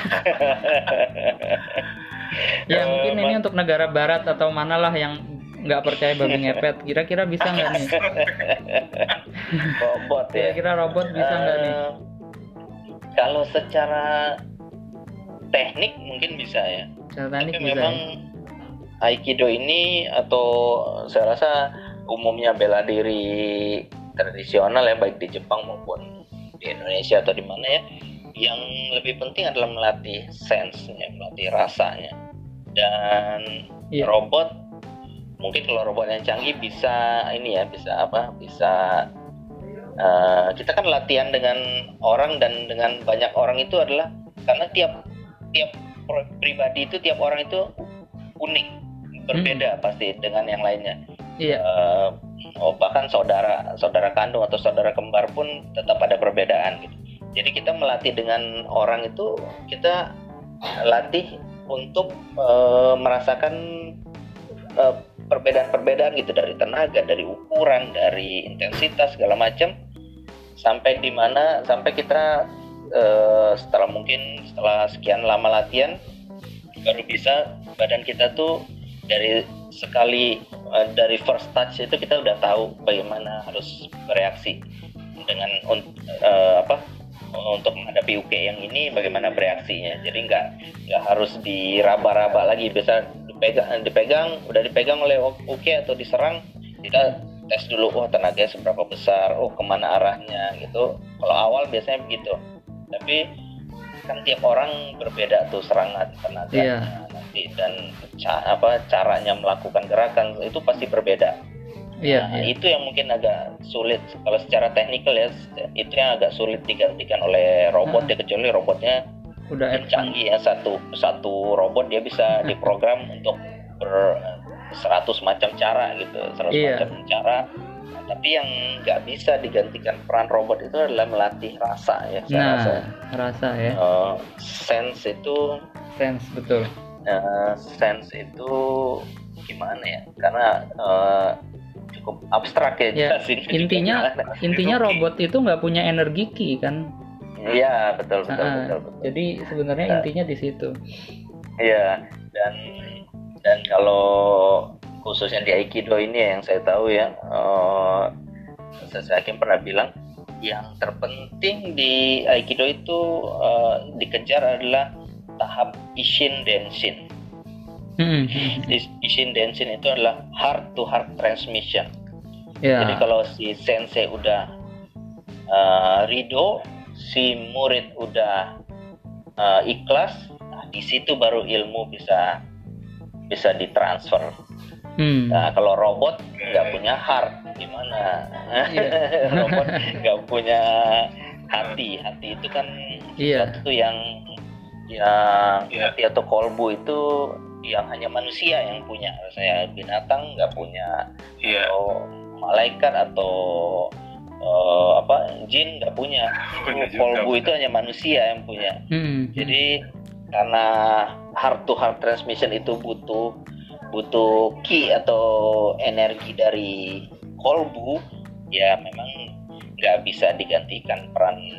Ya mungkin ini untuk negara barat atau manalah yang nggak percaya babi ngepet. Kira-kira bisa nggak nih? Robot ya. Kira-kira robot bisa nggak nih? Kalau secara teknik mungkin bisa ya. Secara teknik Tapi bisa. memang Ya? Aikido ini, atau saya rasa umumnya bela diri tradisional ya, baik di Jepang maupun di Indonesia atau di mana ya, yang lebih penting adalah melatih sense-nya, melatih rasanya. Dan Iya. robot, mungkin kalau robot yang canggih bisa ini ya, bisa kita kan latihan dengan orang dan dengan banyak orang itu adalah karena tiap pribadi itu, tiap orang itu unik, berbeda pasti dengan yang lainnya. Iya. Bahkan saudara kandung atau saudara kembar pun tetap ada perbedaan gitu. Jadi kita melatih dengan orang itu, kita latih untuk merasakan perbedaan-perbedaan gitu, dari tenaga, dari ukuran, dari intensitas segala macam, sampai di mana sampai kita setelah sekian lama latihan baru bisa badan kita tuh dari first touch itu kita udah tahu bagaimana harus bereaksi dengan untuk menghadapi uke yang ini, bagaimana bereaksinya. Jadi nggak harus diraba-raba lagi, bisa udah dipegang oleh uke atau diserang, kita tes dulu, tenaganya seberapa besar, kemana arahnya gitu. Kalau awal biasanya begitu, tapi kan tiap orang berbeda tuh serangan tenaganya nanti, dan caranya melakukan gerakan itu pasti berbeda. Iya. Itu yang mungkin agak sulit kalau secara teknikal ya, itu yang agak sulit digantikan oleh robot ya, kecuali robotnya Udah canggih ya, satu robot dia bisa diprogram untuk 100 macam cara gitu, 100 macam cara. Tapi yang nggak bisa digantikan peran robot itu adalah melatih rasa ya. Rasa ya. Sense Betul. Sense itu gimana ya? Karena cukup abstrak ya. Intinya robot itu nggak punya energi ki kan? Iya, betul. Jadi sebenarnya intinya di situ. Iya, dan kalau khususnya di Aikido ini yang saya tahu ya, saya yakin pernah bilang yang terpenting di Aikido itu dikejar adalah tahap Ishin Denshin. Ishin Denshin itu adalah heart to heart transmission. Jadi kalau si sensei udah ridho, si murid udah ikhlas, di situ baru ilmu bisa ditransfer. Nah, kalau robot nggak punya heart, gimana? Robot nggak punya hati itu kan sesuatu yang hati atau kolbu itu yang hanya manusia yang punya. Saya binatang nggak punya, atau malaikat atau jin nggak punya. Kolbu itu hanya manusia yang punya. Jadi karena heart to heart transmission itu butuh ki atau energi dari kolbu, ya memang nggak bisa digantikan peran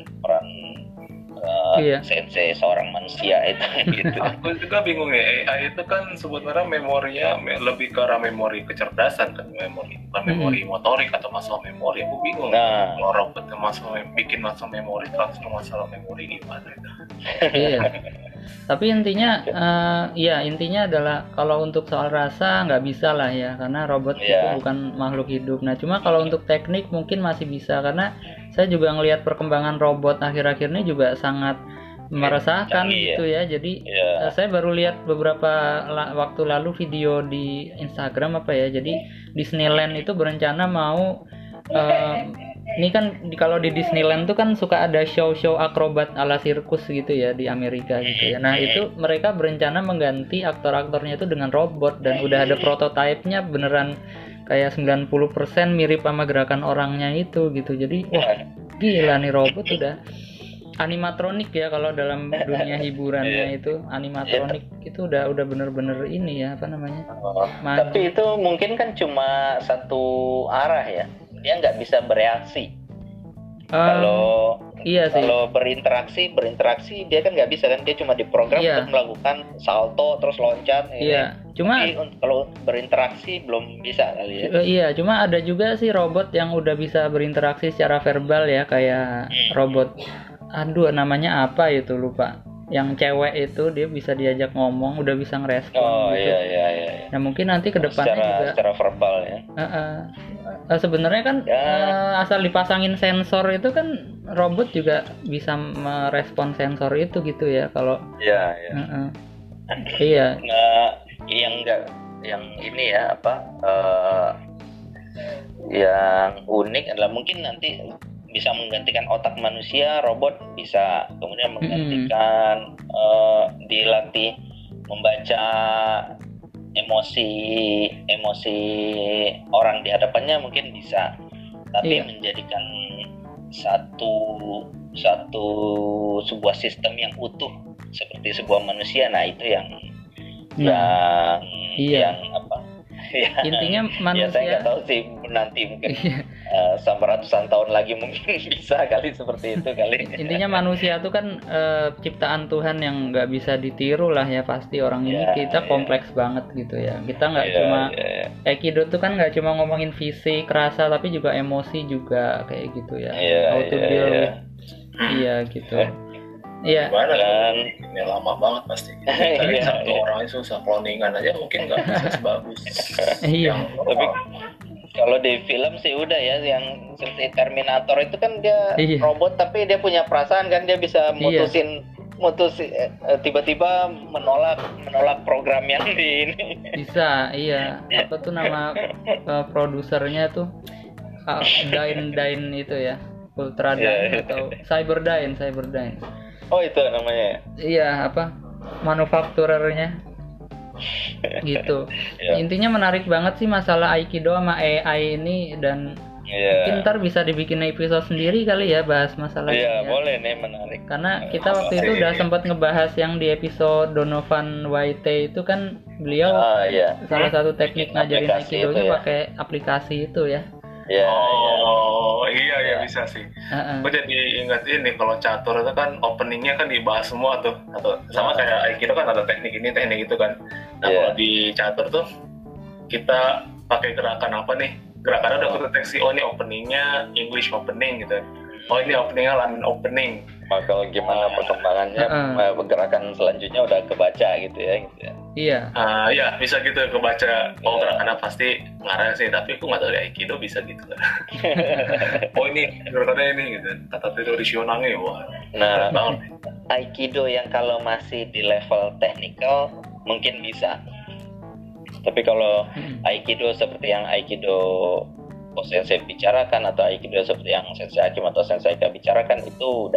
sensei seorang manusia itu gitu. Aku juga bingung ya, AI itu kan sebenarnya memorinya lebih ke arah memori kecerdasan kan, bukan memori motorik atau masalah memori. Aku bingung kalau robot bikin masalah memori, transfer masalah memori gimana itu. Iya. Tapi intinya adalah kalau untuk soal rasa nggak bisa lah ya, karena robot itu bukan makhluk hidup. Nah cuma kalau untuk teknik mungkin masih bisa, karena saya juga ngelihat perkembangan robot akhir-akhir ini juga sangat meresahkan gitu ya. Jadi saya baru lihat beberapa waktu lalu video di Instagram Jadi Disneyland itu berencana mau Ini kan kalau di Disneyland tuh kan suka ada show-show akrobat ala sirkus gitu ya di Amerika gitu ya. Nah itu mereka berencana mengganti aktor-aktornya itu dengan robot dan udah ada prototipenya beneran kayak 90% mirip sama gerakan orangnya itu gitu. Jadi wah gila nih robot udah animatronik ya kalau dalam dunia hiburannya itu animatronik itu udah bener-bener ini ya apa namanya. Tapi itu mungkin kan cuma satu arah ya. Dia nggak bisa bereaksi. Kalau iya sih. Kalau berinteraksi dia kan nggak bisa kan, dia cuma diprogram untuk melakukan salto terus loncat. Iya. Cuma kalau berinteraksi belum bisa kali ya. Iya, cuma ada juga sih robot yang udah bisa berinteraksi secara verbal ya kayak robot. Aduh, namanya apa itu lupa. Yang cewek itu dia bisa diajak ngomong, udah bisa ngerespon gitu. Iya. Nah mungkin nanti kedepannya juga secara verbal ya. Sebenarnya kan asal dipasangin sensor itu kan robot juga bisa merespon sensor itu gitu ya kalau. Iya. Iya. Nah, yang ini ya apa? Yang unik adalah mungkin nanti bisa menggantikan otak manusia, robot bisa kemudian menggantikan dilatih membaca emosi orang di hadapannya mungkin bisa, tapi menjadikan satu sebuah sistem yang utuh seperti sebuah manusia, nah itu yang apa? Intinya manusia. Ya saya nggak tahu sih nanti mungkin sampai ratusan tahun lagi mungkin bisa kali seperti itu kali. Intinya manusia itu kan ciptaan Tuhan yang nggak bisa ditiru lah ya pasti orang ini kita kompleks banget gitu ya. Kita nggak cuma Aikido tuh kan nggak cuma ngomongin fisik, rasa tapi juga emosi juga kayak gitu ya. How to deal with gitu. Iya. Gimana kan? Ini lama banget pasti. Tapi satu orang itu susah cloningan aja mungkin nggak bisa sebagus. Tapi kalau di film sih udah ya, yang seperti Terminator itu kan dia robot tapi dia punya perasaan kan, dia bisa mutusin tiba-tiba menolak program yang di ini. Bisa, iya. Apa tuh nama produsernya tuh Dyne itu ya. Ultra Dyne atau Cyberdyne. Oh itu namanya. Iya, apa manufakturernya gitu. Intinya menarik banget sih masalah Aikido sama AI ini dan mungkin ntar bisa dibikin episode sendiri kali ya bahas masalah ini. Iya boleh nih, menarik. Karena kita waktu itu udah sempat ngebahas yang di episode Donovan White itu kan beliau salah satu teknik ngajarin Aikido-nya pakai aplikasi itu ya. Iya bisa sih. Gue jadi ingat ini kalau catur itu kan openingnya kan dibahas semua tuh. Atau sama kayak Aikido kan ada teknik ini teknik itu kan. Nah kalau di catur tuh kita pakai gerakan apa nih? Gerakannya udah kedeteksi, oh ini openingnya English opening gitu. Oh ini openingnya London opening. Kalau gimana perkembangannya gerakan selanjutnya udah kebaca gitu ya. Iya. Iya bisa gitu kebaca. Oh gerakannya pasti ngarang sih, tapi aku nggak tahu di Aikido bisa gitu. Oh ini gerakannya ini gitu. Kata tradisionalnya wah. Nah Aikido yang kalau masih di level teknikal mungkin bisa. Tapi kalau Aikido seperti yang Aikido Sensei bicarakan atau Aikido seperti yang Sensei Hakim atau Sensei Aika bicarakan itu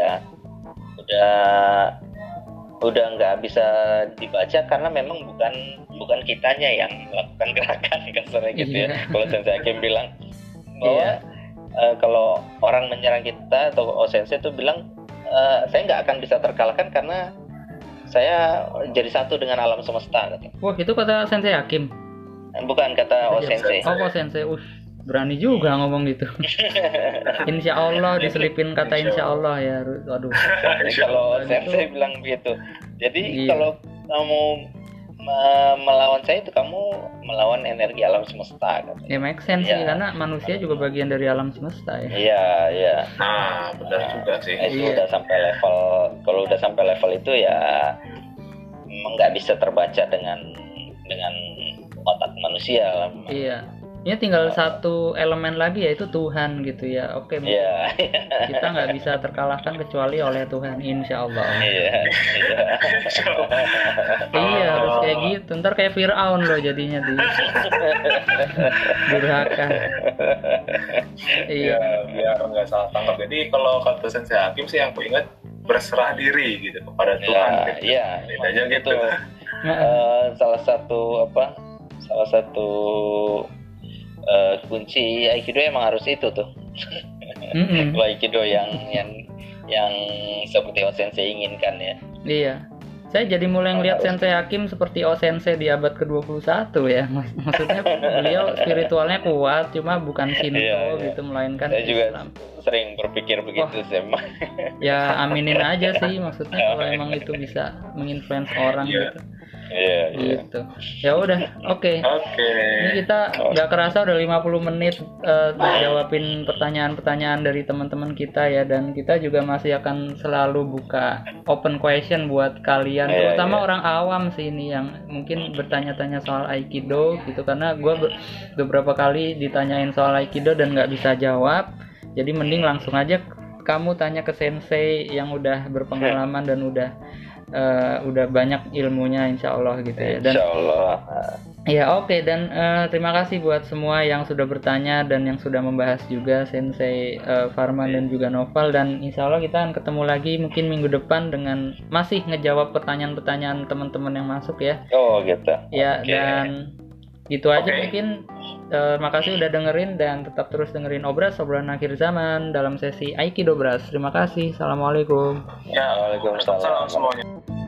udah nggak bisa dibaca karena memang bukan kitanya yang melakukan gerakan kasarnya gitu ya. Kalau Sensei Hakim bilang bahwa kalau orang menyerang kita atau Sensei itu bilang saya nggak akan bisa terkalahkan karena saya jadi satu dengan alam semesta. Gitu. Wah itu kata Sensei Hakim? Bukan, kata Sensei. Oh Sensei, berani juga ngomong gitu. Insya Allah diselipin kata insya Allah ya. Aduh. Kalau Sensei bilang begitu. Jadi kalau kamu melawan saya itu kamu melawan energi alam semesta. Gitu. Ya make sense sih karena manusia juga bagian dari alam semesta ya. Iya. Nah benar juga sih. Itu udah sampai level, kalau udah sampai level itu ya memang nggak bisa terbaca dengan otak manusia. Iya. Ini tinggal satu elemen lagi yaitu Tuhan gitu ya. Oke, Iya. kita nggak bisa terkalahkan kecuali oleh Tuhan, insya Allah. Iya. Iya, harus kayak gitu. Ntar kayak Fir'aun loh jadinya di durhaka. Iya. Ya, biar nggak salah tangkap. Jadi kalau kata Sensei Hakim sih yang aku ingat, berserah diri gitu kepada Tuhan. Ya, Gitu. iya. Bedanya gitu. Salah satu kunci Aikido emang harus itu tuh. Mm-mm. Aikido yang seperti Sensei inginkan ya. Iya. Saya jadi mulai ngelihat Sensei Hakim seperti Sensei di abad ke-21 ya. Maksudnya beliau spiritualnya kuat, cuma bukan Shinto Iya. gitu, melainkan Saya juga Islam. sering berpikir begitu sih. Ya aminin aja sih, maksudnya kalau emang itu bisa menginfluence orang Iya. gitu. Iya. Gitu. Ya udah, oke. Oke. Ini kita nggak kerasa udah 50 menit jawabin pertanyaan-pertanyaan dari teman-teman kita ya, dan kita juga masih akan selalu buka open question buat kalian, Iya, terutama iya. orang awam sih ini yang mungkin bertanya-tanya soal Aikido gitu, karena gue beberapa kali ditanyain soal Aikido dan nggak bisa jawab. Jadi mending langsung aja kamu tanya ke Sensei yang udah berpengalaman dan udah banyak ilmunya insya Allah gitu ya. Dan Insya Allah. ya oke, dan terima kasih buat semua yang sudah bertanya dan yang sudah membahas juga, Sensei Farman dan juga Noval, dan insya Allah kita akan ketemu lagi mungkin minggu depan dengan masih ngejawab pertanyaan-pertanyaan teman-teman yang masuk ya. Oh gitu. Ya, Oke. dan gitu aja Oke. mungkin. Makasih udah dengerin dan tetap terus dengerin Obras, obrolan akhir zaman dalam sesi Aikido Bras. Terima kasih. Assalamualaikum. Ya, Waalaikumsalam. salam semuanya.